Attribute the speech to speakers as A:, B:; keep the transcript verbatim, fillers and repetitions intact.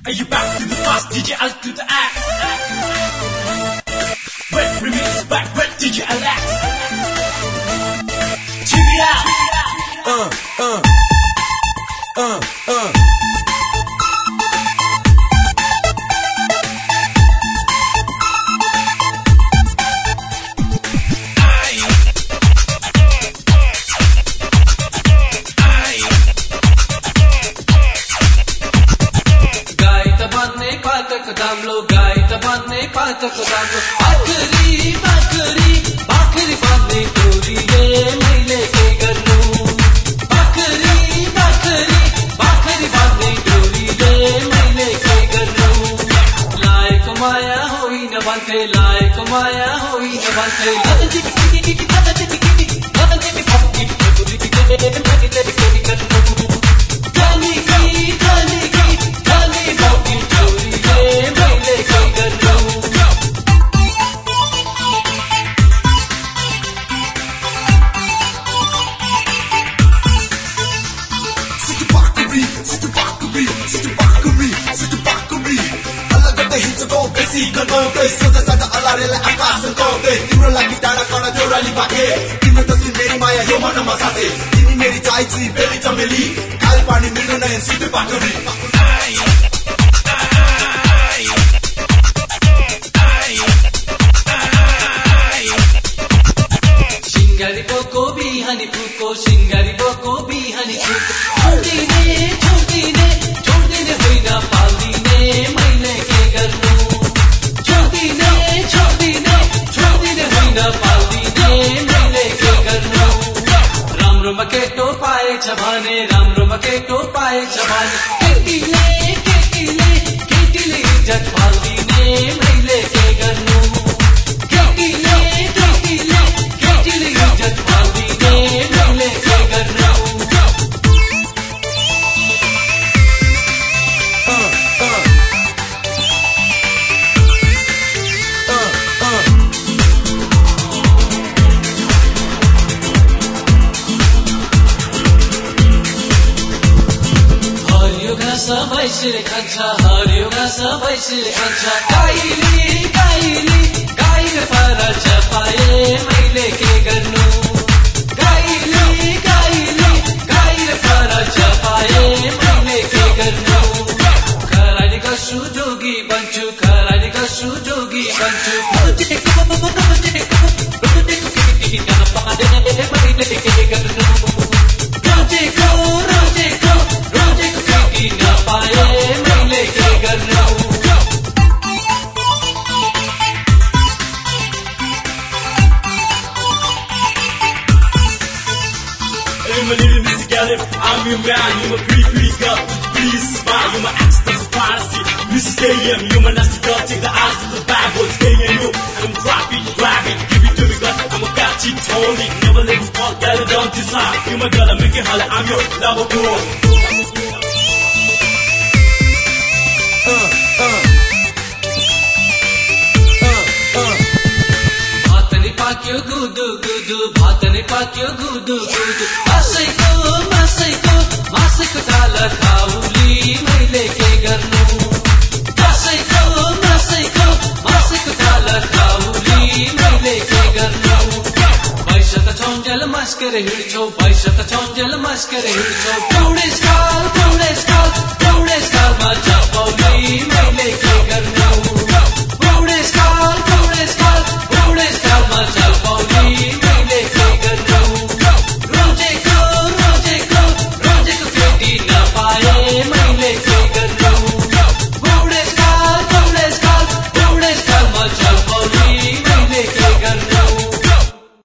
A: Are you back to the past? Did you add to the act? When remix back, when did you relax? Check it out! Uh, uh, uh, uh.
B: दामलो गाई त भन्ने पातको दामलो आखरी बाखरी बाखरी भन्ने टोरीले मैले के गर्नु बाखरी बाखरी बाखरी भन्ने टोरीले मैले के गर्नु लायक माया होइन भन्थे लायक माया होइन भन्थे
C: सोचा साझा अलारेलाई आकाश गाउँदै तिम्रो लागि टाढा कडा देउराली भागे तिम्रो तस्बिर मेरी माया यो मनमा सासे तिमी मेरी चाइ चुई बेली चमेली काल पानी मेरो नयन सिधै पाखरी
B: सिंगारी बोको बिहानी फुको सिंगारी बोको बिहानी फुको छोड्दिने छोड्दिने छोड्दिने होइन पाल्दिने मैले के गर्नु छोड्दिने छोड्दिने छोड्दिने होइन पाल्दिने मैले के गर्नु राम्रोमा केटो पाएछ भने राम्रोमा केटो पाएछ भने केटीले केटीले केटीले इज्जत पाल्दिने मैले के गर्नु केटीले केटीले केटीले इज्जत पाल्दिने मैले के गर्नु सबैले खान्छ हरियो घाँस सबैले खान्छ गाईले गाईले गाईले पर चपाए मैले के गर्नु गाईले गाईले गाईले पर चपाए मैले के गर्नु खरानी कसु जोगी बन्छु खरानी कसु जोगी बन्छु रोजेको रोजेको रोजेको केटी नपाए मैले के गर्नु रोजेको रोजेको रोजेको केटी नपाए मैले के गर्नु
A: Hey, my little Mister Gallup, I'm your man, you're my pretty, pretty girl. Please smile, you're my ecstasy fantasy. Mister Stadium, you're my nasty girl. Take the eyes of the bad boy, stay in you. I'm dropping, grabbing, give it to me, girl. I'm a bad cheat, Tony. Never let me fall, girl, don't decide. You're my girl, I make it holler, I'm your lover boy. Uh, uh.
B: पाक्यो गुदु गुदु भात नै पाक्यो गुदु गुदु मासैको मासैको मासैको थाला खाउली मैले के गर्नु मासैको मासैको मासैको थाला खाउली मैले के गर्नु पैसा त छौन्जेल मस्केर हिँड्छौ पैसा त छौन्जेल मस्केर हिँड्छौ बुढेसकाल